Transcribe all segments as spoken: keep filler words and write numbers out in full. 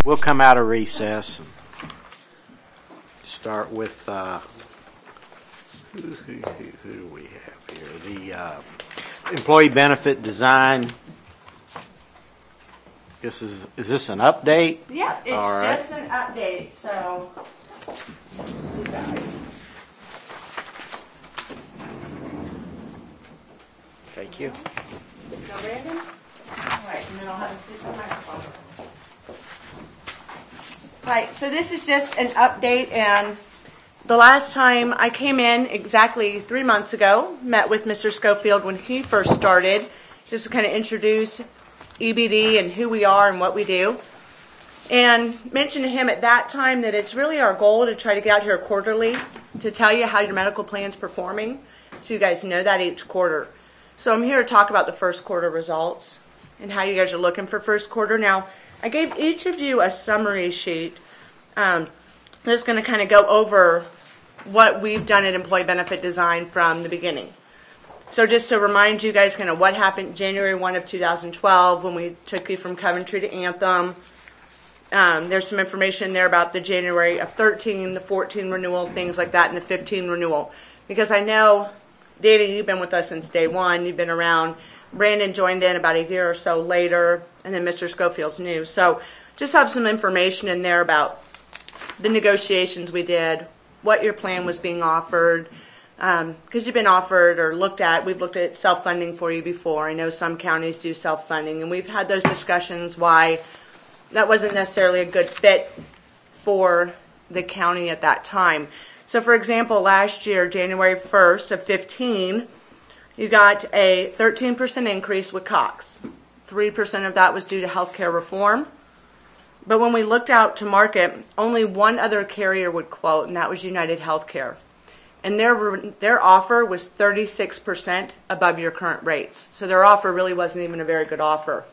We'll come out of recess and start with, uh, who, who, who, who do we have here? The uh, employee benefit design. This is, is this an update? Yep, it's All right. just an update, so let's see, guys. Thank you. Go, Brandon? All right, and then I'll have a seat on the microphone. Right, so this is just an update, and the last time I came in exactly three months ago, met with Mister Schofield when he first started, just to kind of introduce E B D and who we are and what we do, and mentioned to him at that time that it's really our goal to try to get out here quarterly to tell you how your medical plan's performing, so you guys know that each quarter. So I'm here to talk about the first quarter results and how you guys are looking for first quarter. Now, I gave each of you a summary sheet um, that's going to kind of go over what we've done at Employee Benefit Design from the beginning. So just to remind you guys kind of what happened January first of two thousand twelve when we took you from Coventry to Anthem. Um, there's some information there about the January of thirteen, the fourteen renewal, things like that, and the fifteen renewal. Because I know, Danny, you've been with us since day one. You've been around. Brandon joined in about a year or so later, and then Mister Schofield's new. So just have some information in there about the negotiations we did, what your plan was being offered, because um, you've been offered or looked at, we've looked at self-funding for you before. I know some counties do self-funding, and we've had those discussions why that wasn't necessarily a good fit for the county at that time. So, for example, last year, January first of fifteen, you got a thirteen percent increase with Cox. three percent of that was due to healthcare reform. But when we looked out to market, only one other carrier would quote, and that was United Healthcare. And their their offer was thirty-six percent above your current rates. So their offer really wasn't even a very good offer.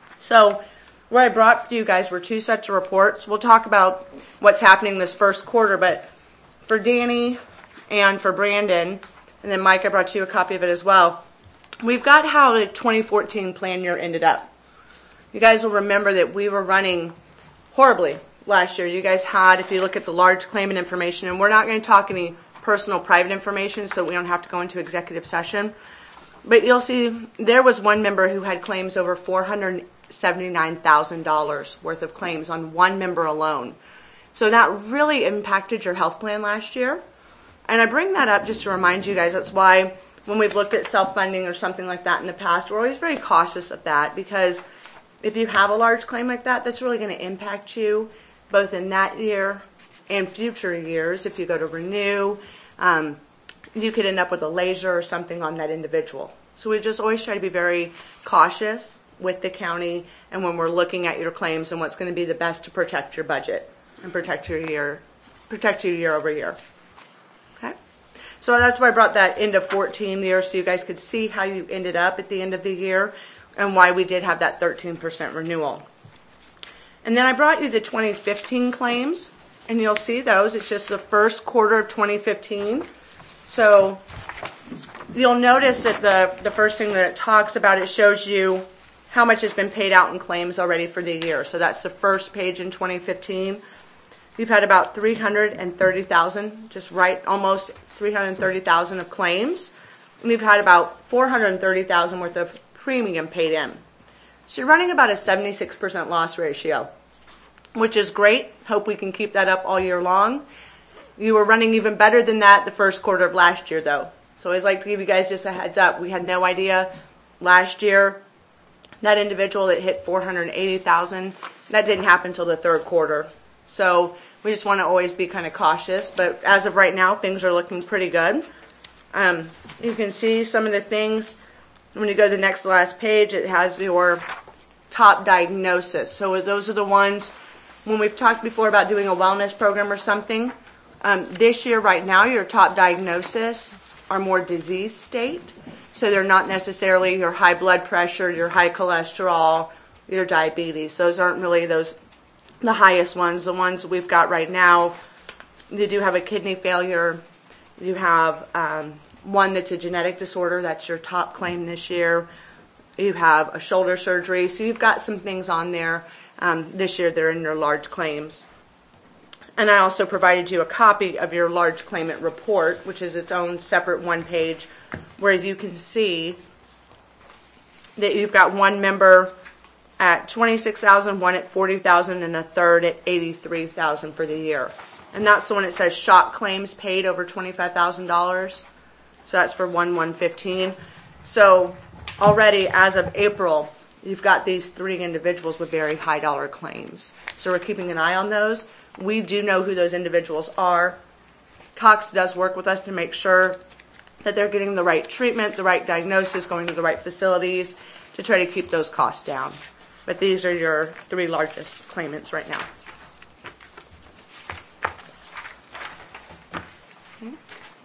So what I brought for you guys were two sets of reports. We'll talk about what's happening this first quarter, but for Danny and for Brandon, and then Mike, I brought you a copy of it as well. We've got how the twenty fourteen plan year ended up. You guys will remember that we were running horribly last year. You guys had, if you look at the large claimant information, and we're not going to talk any personal private information so we don't have to go into executive session, but you'll see there was one member who had claims over four hundred seventy-nine thousand dollars worth of claims on one member alone. So that really impacted your health plan last year. And I bring that up just to remind you guys, that's why when we've looked at self-funding or something like that in the past, we're always very cautious of that, because if you have a large claim like that, that's really going to impact you both in that year and future years. If you go to renew, um, you could end up with a laser or something on that individual. So we just always try to be very cautious with the county and when we're looking at your claims and what's going to be the best to protect your budget and protect your year, protect you year over year. Okay? So that's why I brought that into fourteen year so you guys could see how you ended up at the end of the year and why we did have that thirteen percent renewal. And then I brought you the twenty fifteen claims, and you'll see those. It's just the first quarter of twenty fifteen. So you'll notice that the, the first thing that it talks about, it shows you how much has been paid out in claims already for the year. So that's the first page in twenty fifteen. We've had about three hundred thirty thousand, just right, almost three hundred thirty thousand of claims. And we've had about four hundred thirty thousand worth of premium paid in. So you're running about a seventy-six percent loss ratio, which is great. Hope we can keep that up all year long. You were running even better than that the first quarter of last year, though. So I'd like to give you guys just a heads up. We had no idea last year that individual that hit four hundred eighty thousand, that didn't happen until the third quarter. So we just want to always be kind of cautious. But as of right now, things are looking pretty good. Um, you can see some of the things. When you go to the next to last page, it has your top diagnosis. So those are the ones, when we've talked before about doing a wellness program or something, um, this year right now your top diagnosis are more disease state. So they're not necessarily your high blood pressure, your high cholesterol, your diabetes. Those aren't really those the highest ones. The ones we've got right now, you do have a kidney failure. You have um, one that's a genetic disorder. That's your top claim this year. You have a shoulder surgery. So you've got some things on there. Um, this year they're in your large claims. And I also provided you a copy of your large claimant report, which is its own separate one page, where you can see that you've got one member at twenty-six thousand, one at forty thousand, and a third at eighty-three thousand for the year. And that's the one that says shock claims paid over twenty-five thousand dollars. So that's for one one fifteen. So already as of April, you've got these three individuals with very high dollar claims. So we're keeping an eye on those. We do know who those individuals are. Cox does work with us to make sure that they're getting the right treatment, the right diagnosis, going to the right facilities to try to keep those costs down. But these are your three largest claimants right now. Okay.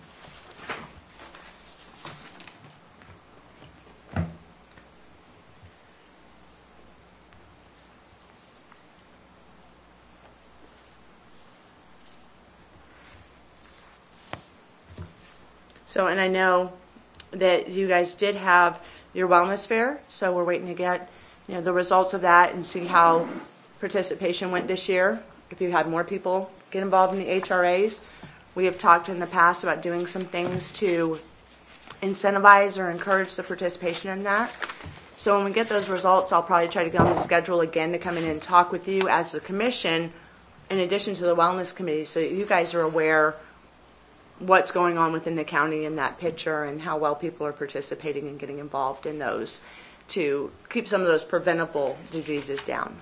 So, and I know that you guys did have your wellness fair, so we're waiting to get, you know, the results of that and see how participation went this year. If you had more people get involved in the H R As, we have talked in the past about doing some things to incentivize or encourage the participation in that. So when we get those results, I'll probably try to get on the schedule again to come in and talk with you as the commission, in addition to the wellness committee, so that you guys are aware what's going on within the county in that picture and how well people are participating and getting involved in those to keep some of those preventable diseases down.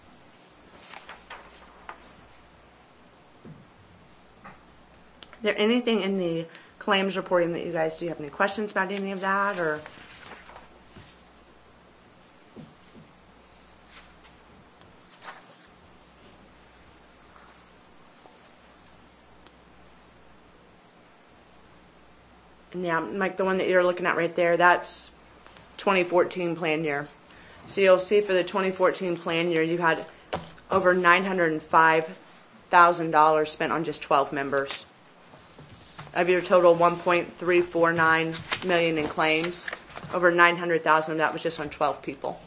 Is there anything in the claims reporting that you guys, do you have any questions about any of that, or? Yeah, like the one that you're looking at right there, that's twenty fourteen plan year. So you'll see for the twenty fourteen plan year, you had over nine hundred five thousand dollars spent on just twelve members. Of your total one point three four nine million dollars in claims, over nine hundred thousand of that was just on twelve people.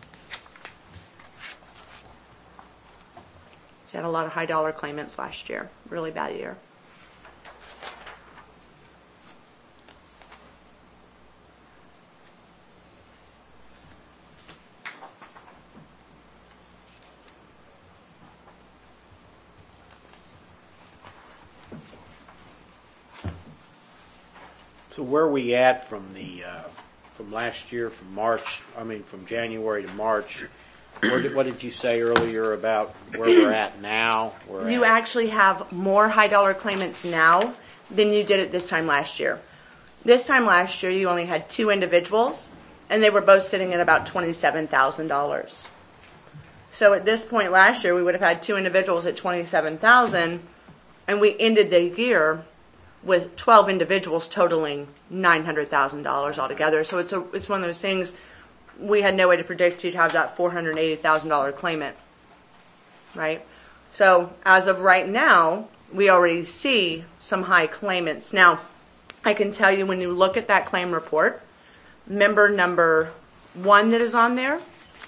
So you had a lot of high dollar claimants last year. Really bad year. So where are we at from the uh, from last year, from March? I mean, from January to March. Where did, what did you say earlier about where we're at now? We're You at, actually have more high dollar claimants now than you did at this time last year. This time last year, you only had two individuals, and they were both sitting at about twenty-seven thousand dollars. So at this point last year, we would have had two individuals at twenty-seven thousand dollars, and we ended the year with twelve individuals totaling nine hundred thousand dollars altogether. So it's a it's one of those things, we had no way to predict you'd have that four hundred eighty thousand dollars claimant, right? So as of right now, we already see some high claimants. Now, I can tell you when you look at that claim report, member number one that is on there,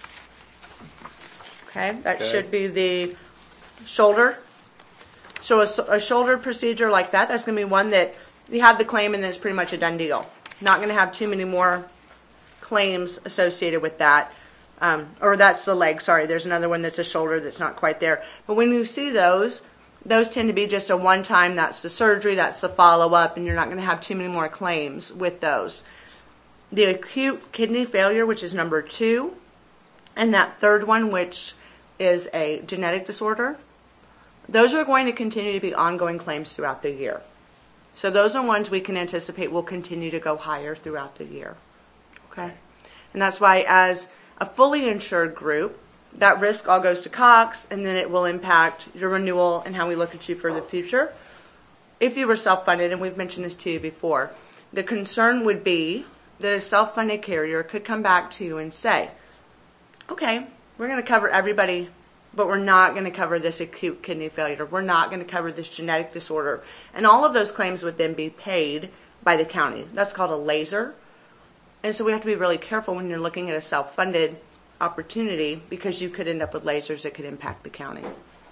okay, that Okay. should be the shoulder. So a, a shoulder procedure like that, that's going to be one that you have the claim and then it's pretty much a done deal. Not going to have too many more claims associated with that. Um, or that's the leg, sorry. There's another one that's a shoulder that's not quite there. But when you see those, those tend to be just a one-time, that's the surgery, that's the follow-up, and you're not going to have too many more claims with those. The acute kidney failure, which is number two, and that third one, which is a genetic disorder, those are going to continue to be ongoing claims throughout the year. So those are ones we can anticipate will continue to go higher throughout the year. Okay? And that's why as a fully insured group, that risk all goes to Cox, and then it will impact your renewal and how we look at you for the future. If you were self-funded, and we've mentioned this to you before, the concern would be that a self-funded carrier could come back to you and say, okay, we're going to cover everybody, but we're not going to cover this acute kidney failure. We're not going to cover this genetic disorder. And all of those claims would then be paid by the county. That's called a laser. And so we have to be really careful when you're looking at a self-funded opportunity because you could end up with lasers that could impact the county.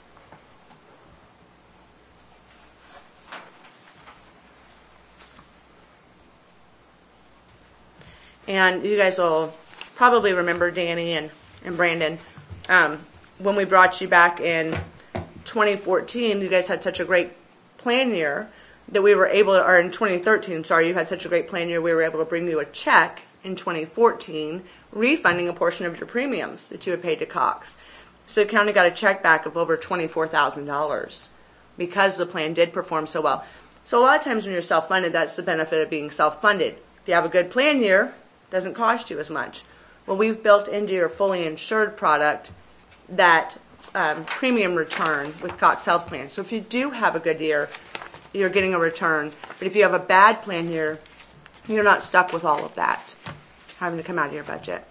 And you guys will probably remember Danny and, and Brandon. Um, when we brought you back in twenty fourteen, you guys had such a great plan year that we were able, or in twenty thirteen, sorry, you had such a great plan year, we were able to bring you a check in twenty fourteen, refunding a portion of your premiums that you had paid to Cox. So the county got a check back of over twenty-four thousand dollars because the plan did perform so well. So a lot of times when you're self-funded, that's the benefit of being self-funded. If you have a good plan year, it doesn't cost you as much. Well, we've built into your fully insured product that um, premium return with Cox Health Plan. So if you do have a good year, you're getting a return. But if you have a bad plan year, you're not stuck with all of that having to come out of your budget.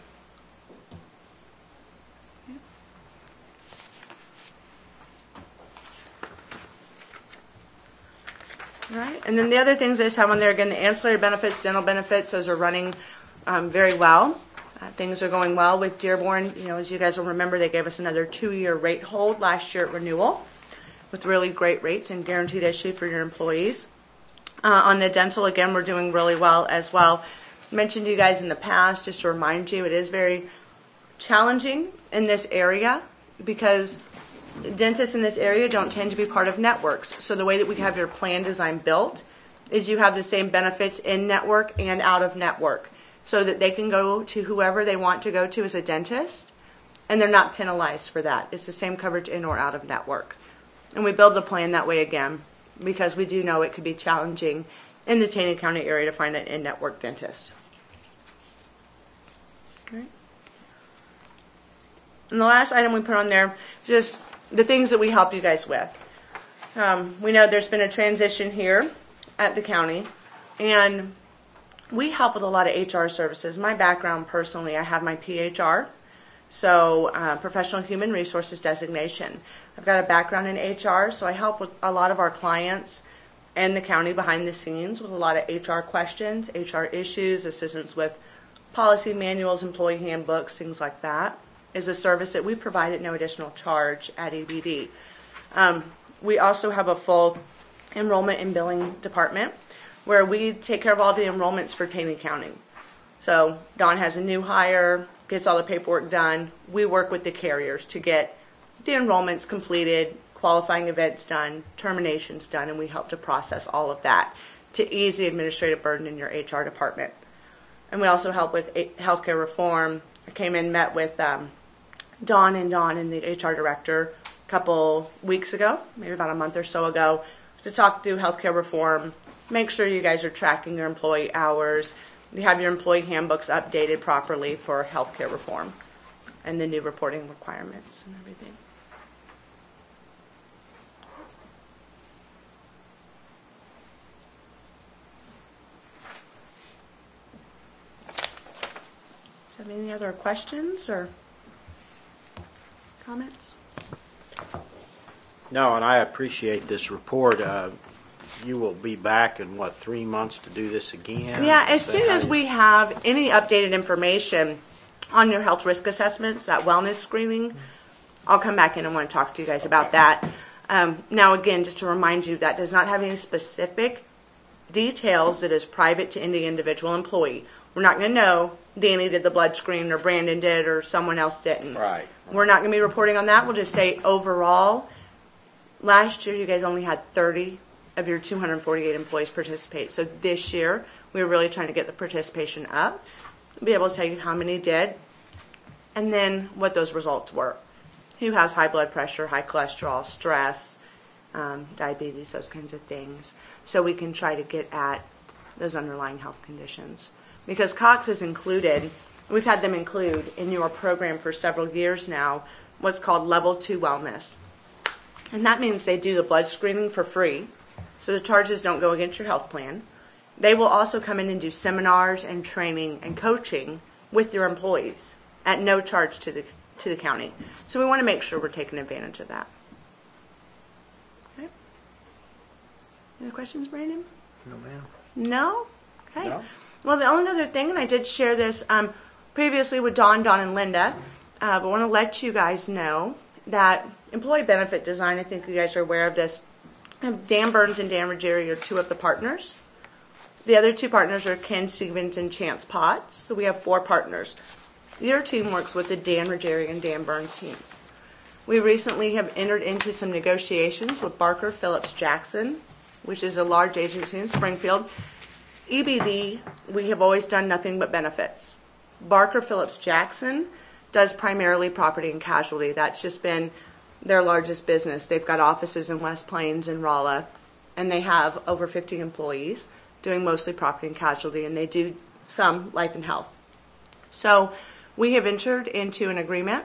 All right, and then the other things I just have on there, again, the ancillary benefits, dental benefits, those are running um, very well. Uh, things are going well with Dearborn. You know, as you guys will remember, they gave us another two-year rate hold last year at renewal with really great rates and guaranteed issue for your employees. Uh, on the dental, again, we're doing really well as well. I mentioned to you guys in the past, just to remind you, it is very challenging in this area because dentists in this area don't tend to be part of networks. So the way that we have your plan design built is you have the same benefits in network and out of network so that they can go to whoever they want to go to as a dentist, and they're not penalized for that. It's the same coverage in or out of network. And we build the plan that way again because we do know it could be challenging in the Taney County area to find an in-network dentist. Okay. And the last item we put on there is just the things that we help you guys with. Um, we know there's been a transition here at the county, and we help with a lot of H R services. My background personally, I have my P H R, so uh, Professional Human Resources designation. I've got a background in H R, so I help with a lot of our clients and the county behind the scenes with a lot of H R questions, H R issues, assistance with policy manuals, employee handbooks, things like that. Is a service that we provide at no additional charge at E B D. Um, we also have a full enrollment and billing department where we take care of all the enrollments for Taney County. So Dawn has a new hire, gets all the paperwork done. We work with the carriers to get the enrollments completed, qualifying events done, terminations done, and we help to process all of that to ease the administrative burden in your H R department. And we also help with healthcare reform. I came in, met with um, Dawn and Dawn and the H R director a couple weeks ago, maybe about a month or so ago, to talk through healthcare reform, make sure you guys are tracking your employee hours, you have your employee handbooks updated properly for healthcare reform and the new reporting requirements and everything. Does have any other questions or comments? No, and I appreciate this report. Uh, you will be back in, what, three months to do this again? Yeah, as Is that soon how as you- we have any updated information on your health risk assessments, that wellness screening, I'll come back in and want to talk to you guys about that. Um, now, again, just to remind you, that does not have any specific details that is private to any individual employee. We're not going to know Danny did the blood screen or Brandon did or someone else didn't. Right. We're not going to be reporting on that. We'll just say overall, last year you guys only had thirty of your two hundred forty-eight employees participate. So this year, we were really trying to get the participation up, be able to tell you how many did, and then what those results were. Who has high blood pressure, high cholesterol, stress, um, diabetes, those kinds of things. So we can try to get at those underlying health conditions. Because Cox is included, we've had them include in your program for several years now, what's called Level two Wellness. And that means they do the blood screening for free, so the charges don't go against your health plan. They will also come in and do seminars and training and coaching with your employees at no charge to the to the county. So we want to make sure we're taking advantage of that. Okay. Any questions, Brandon? No, ma'am. No? Okay. No. Well, the only other thing, and I did share this um, previously with Dawn, Dawn and Linda, uh, but I want to let you guys know that employee benefit design, I think you guys are aware of this. Dan Burns and Dan Ruggieri are two of the partners. The other two partners are Ken Stevens and Chance Potts. So we have four partners. Your team works with the Dan Ruggieri and Dan Burns team. We recently have entered into some negotiations with Barker Phillips Jackson, which is a large agency in Springfield. E B D, we have always done nothing but benefits. Barker Phillips Jackson does primarily property and casualty. That's just been their largest business. They've got offices in West Plains and Rolla, and they have over fifty employees doing mostly property and casualty, and they do some life and health. So we have entered into an agreement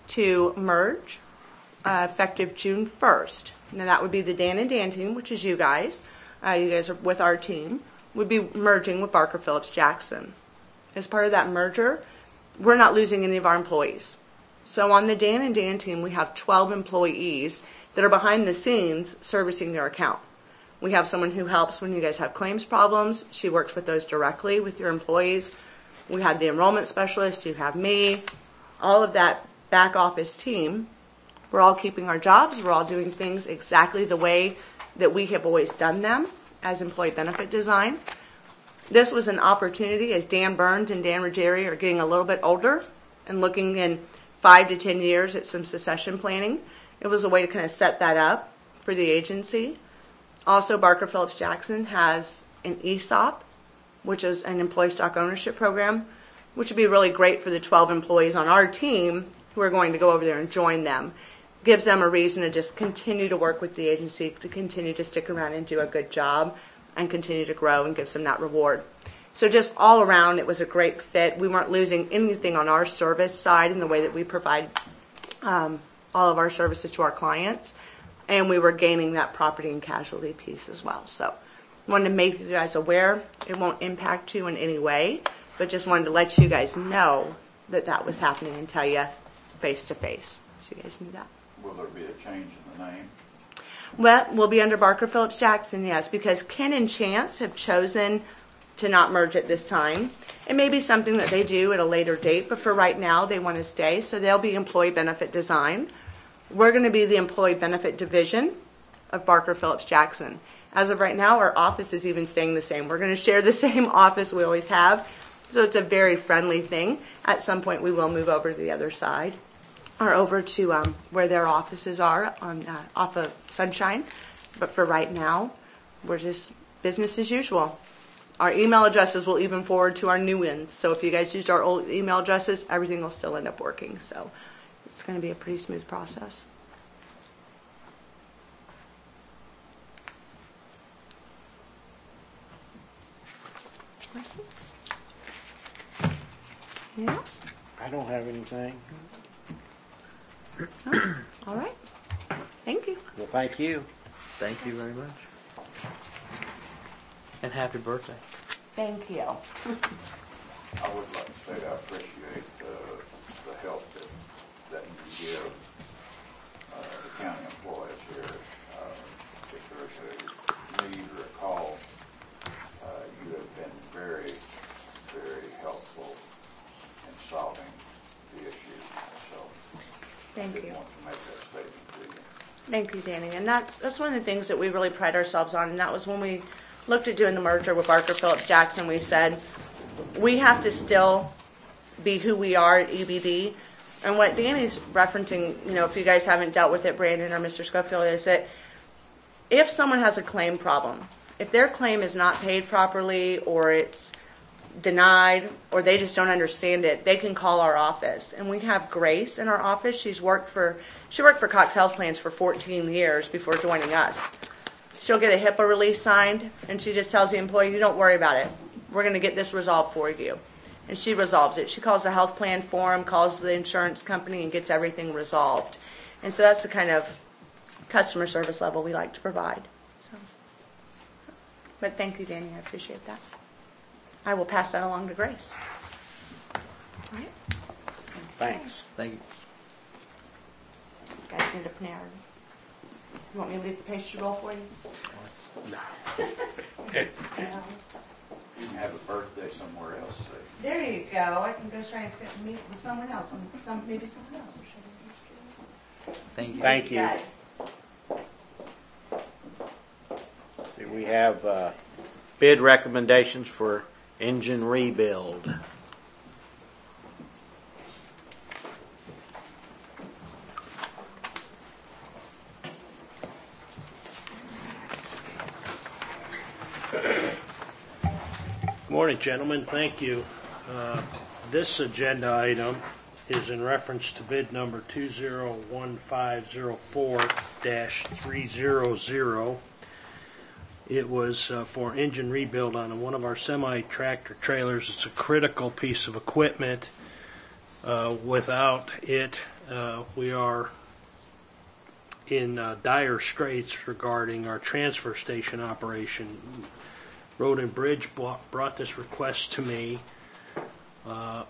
to merge uh, effective June first. Now that would be the Dan and Dan team, which is you guys. Uh, you guys are with our team. Would be merging with Barker Phillips Jackson. As part of that merger, we're not losing any of our employees. So on the Dan and Dan team, we have twelve employees that are behind the scenes servicing your account. We have someone who helps when you guys have claims problems. She works with those directly with your employees. We have the enrollment specialist. You have me. All of that back office team. We're all keeping our jobs. We're all doing things exactly the way that we have always done them as employee benefit design. This was an opportunity as Dan Burns and Dan Ruggieri are getting a little bit older and looking in five to ten years at some succession planning. It was a way to kind of set that up for the agency. Also, Barker Phillips Jackson has an E S O P, which is an employee stock ownership program, which would be really great for the twelve employees on our team who are going to go over there and join them. Gives them a reason to just continue to work with the agency, to continue to stick around and do a good job and continue to grow, and gives them that reward. So just all around, it was a great fit. We weren't losing anything on our service side in the way that we provide um, all of our services to our clients. And we were gaining that property and casualty piece as well. So wanted to make you guys aware. It won't impact you in any way, but just wanted to let you guys know that that was happening and tell you face to face. So you guys knew that. Will there be a change in the name? Well, we'll be under Barker Phillips Jackson, yes, because Ken and Chance have chosen to not merge at this time. It may be something that they do at a later date, but for right now, they want to stay. So they'll be employee benefit design. We're going to be the employee benefit division of Barker Phillips Jackson. As of right now, our office is even staying the same. We're going to share the same office we always have. So it's a very friendly thing. At some point, we will move over to the other side, or over to um, where their offices are on uh, off of Sunshine. But for right now, we're just business as usual. Our email addresses will even forward to our new ones. So if you guys used our old email addresses, everything will still end up working. So it's going to be a pretty smooth process. Anything else? I don't have anything. Oh, all right. Thank you. Well, thank you. Thank you very much. And happy birthday. Thank you. I would like to say I appreciate uh, the help that, that you give uh, the county employees here. Uh, if there's a need or a call, uh, you have been very, very helpful in solving the issue. So Thank I did you. want to make that statement to you. Thank you, Danny. And that's that's one of the things that we really pride ourselves on. And that was when we looked at doing the merger with Barker Phillips Jackson. We said we have to still be who we are at E B D. And what Danny's referencing, you know, if you guys haven't dealt with it, Brandon or Mister Schofield, is that if someone has a claim problem, if their claim is not paid properly or it's denied or they just don't understand it, they can call our office. And we have Grace in our office. She's worked for she worked for Cox Health Plans for fourteen years before joining us. She'll get a HIPAA release signed, and she just tells the employee, you don't worry about it. We're going to get this resolved for you. And she resolves it. She calls the health plan forum, calls the insurance company, and gets everything resolved. And so that's the kind of customer service level we like to provide. So, but thank you, Danny. I appreciate that. I will pass that along to Grace. All right. Thanks. Thank you. You guys need a Panera. You want me to leave the pastry roll for you? No. No. You can have a birthday somewhere else, say. There you go. I can go try and get to meet with someone else, and some maybe someone else will show you. Thank you. Thank you. Guys. See, we have uh, bid recommendations for engine rebuild. Morning, gentlemen. Thank you. Uh, This agenda item is in reference to bid number two zero one five zero four dash three zero zero. It was uh, for engine rebuild on one of our semi-tractor trailers. It's a critical piece of equipment. Uh, Without it, uh, we are in uh, dire straits regarding our transfer station operation. Road and Bridge brought, brought this request to me uh,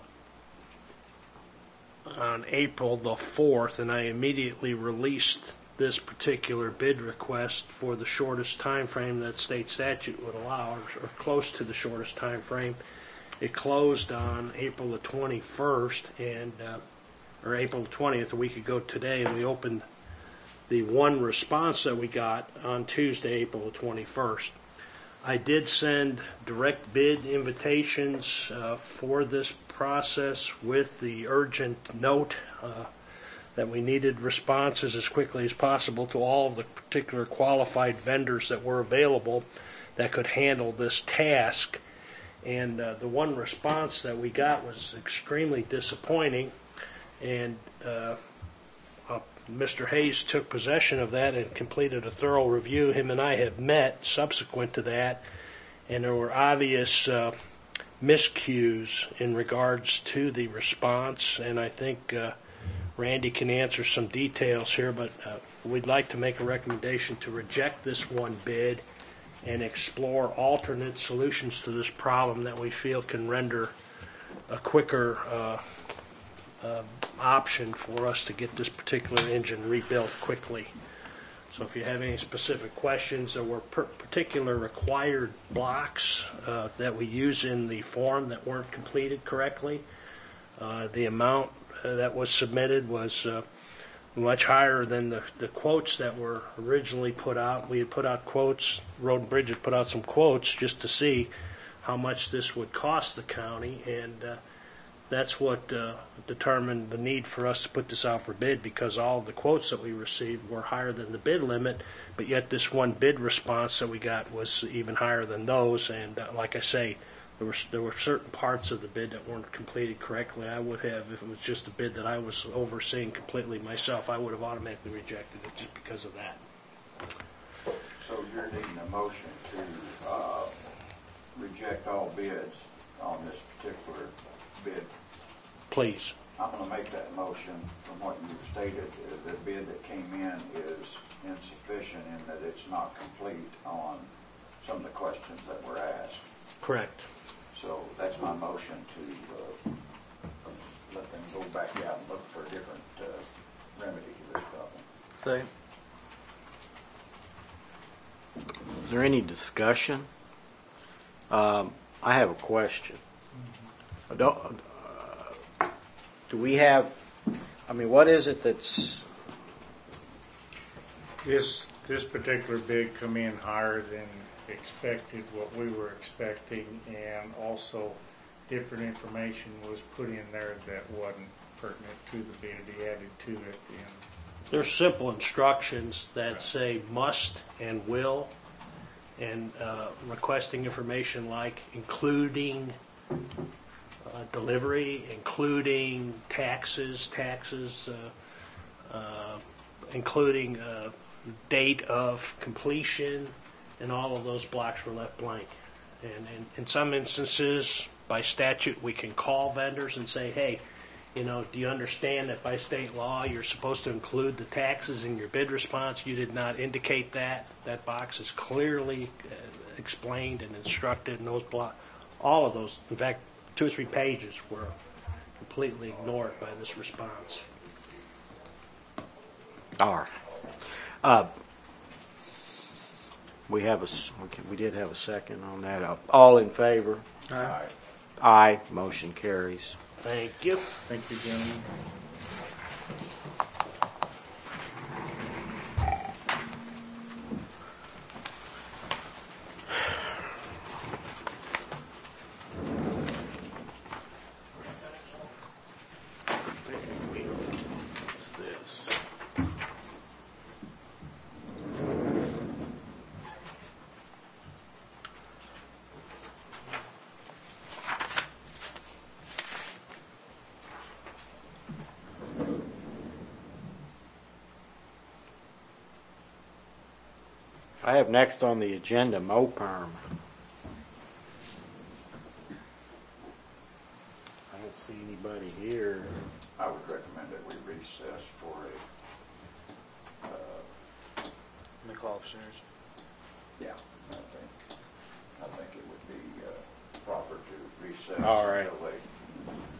on April the fourth, and I immediately released this particular bid request for the shortest time frame that state statute would allow, or, or close to the shortest time frame. It closed on April the twenty-first, and uh, or April the twentieth, a week ago today, and we opened the one response that we got on Tuesday, April the twenty-first. I did send direct bid invitations uh, for this process with the urgent note uh, that we needed responses as quickly as possible to all of the particular qualified vendors that were available that could handle this task. And uh, the one response that we got was extremely disappointing, and uh, uh, Mister Hayes took possession of that and completed a thorough review. Him and I have met subsequent to that, and there were obvious uh, miscues in regards to the response, and I think uh, Randy can answer some details here, but uh, we'd like to make a recommendation to reject this one bid and explore alternate solutions to this problem that we feel can render a quicker uh, uh, option for us to get this particular engine rebuilt quickly. So if you have any specific questions, there were per- particular required blocks uh, that we use in the form that weren't completed correctly. Uh, the amount uh, that was submitted was uh, much higher than the, the quotes that were originally put out. We had put out quotes, Road and Bridge had put out some quotes just to see how much this would cost the county, and uh, that's what uh, determined the need for us to put this out for bid, because all of the quotes that we received were higher than the bid limit, but yet this one bid response that we got was even higher than those. And uh, like I say, there were there were certain parts of the bid that weren't completed correctly. I would have, if it was just a bid that I was overseeing completely myself, I would have automatically rejected it just because of that. So you're needing a motion to uh, reject all bids on this particular bid. Please. I'm going to make that motion. From what you stated, uh, the bid that came in is insufficient in that it's not complete on some of the questions that were asked. Correct. So that's my motion to uh, let them go back out and look for a different uh, remedy to this problem. So, Is there any discussion? Um, I have a question. I don't, uh, do we have, I mean, what is it that's, This, this particular bid come in higher than expected, what we were expecting, and also different information was put in there that wasn't pertinent to the bid. He added to it. And There's simple instructions that say must and will, and uh, requesting information like including uh, delivery, including taxes, taxes, uh, uh, including uh, date of completion, and all of those blocks were left blank. And, and in some instances, by statute, we can call vendors and say, hey, you know, do you understand that by state law you're supposed to include the taxes in your bid response? You did not indicate that. That box is clearly uh, explained and instructed, and those block, all of those, in fact, two or three pages were completely ignored by this response. all right. Uh, We have a, s- we can- we did have a second on that. Uh, All in favor? Aye. Aye. Motion carries. Thank you. Thank you, gentlemen. What's this? I have next on the agenda MoPerm. I don't see anybody here. I would recommend that we recess for a, uh, May call upstairs. yeah, I think, I think it would be uh, proper to recess All right. until they